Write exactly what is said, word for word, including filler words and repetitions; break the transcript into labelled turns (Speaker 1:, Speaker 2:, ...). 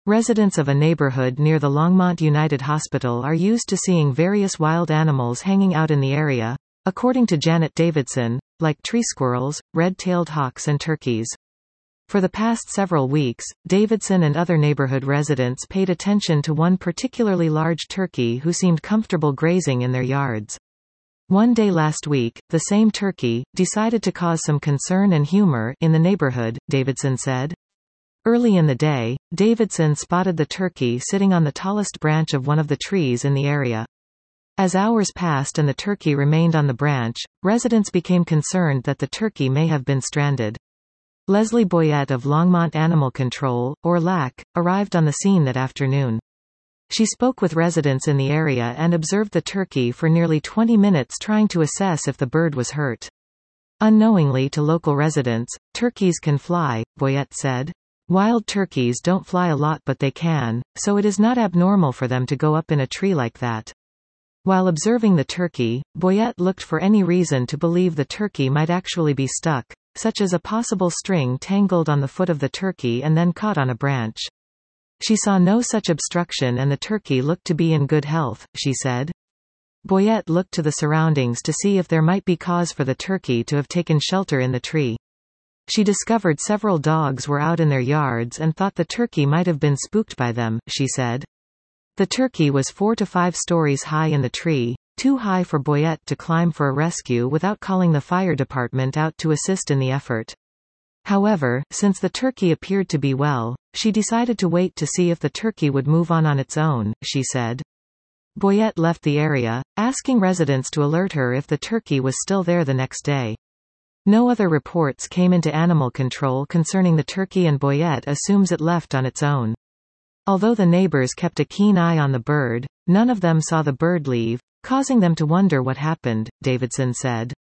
Speaker 1: Residents of a neighborhood near the Longmont United Hospital are used to seeing various wild animals hanging out in the area, according to Janet Davidson, like tree squirrels, red-tailed hawks and turkeys. For the past several weeks, Davidson and other neighborhood residents paid attention to one particularly large turkey who seemed comfortable grazing in their yards. One day last week, the same turkey decided to cause some concern and humor in the neighborhood, Davidson said. Early in the day, Davidson spotted the turkey sitting on the tallest branch of one of the trees in the area. As hours passed and the turkey remained on the branch, residents became concerned that the turkey may have been stranded. Leslie Boyette of Longmont Animal Control, or L A C, arrived on the scene that afternoon. She spoke with residents in the area and observed the turkey for nearly twenty minutes trying to assess if the bird was hurt. Unknowingly to local residents, turkeys can fly, Boyette said. Wild turkeys don't fly a lot but they can, so it is not abnormal for them to go up in a tree like that. While observing the turkey, Boyette looked for any reason to believe the turkey might actually be stuck, such as a possible string tangled on the foot of the turkey and then caught on a branch. She saw no such obstruction and the turkey looked to be in good health, she said. Boyette looked to the surroundings to see if there might be cause for the turkey to have taken shelter in the tree. She discovered several dogs were out in their yards and thought the turkey might have been spooked by them, she said. The turkey was four to five stories high in the tree, too high for Boyette to climb for a rescue without calling the fire department out to assist in the effort. However, since the turkey appeared to be well, she decided to wait to see if the turkey would move on on its own, she said. Boyette left the area, asking residents to alert her if the turkey was still there the next day. No other reports came into animal control concerning the turkey and Boyette assumes it left on its own. Although the neighbors kept a keen eye on the bird, none of them saw the bird leave, causing them to wonder what happened, Davidson said.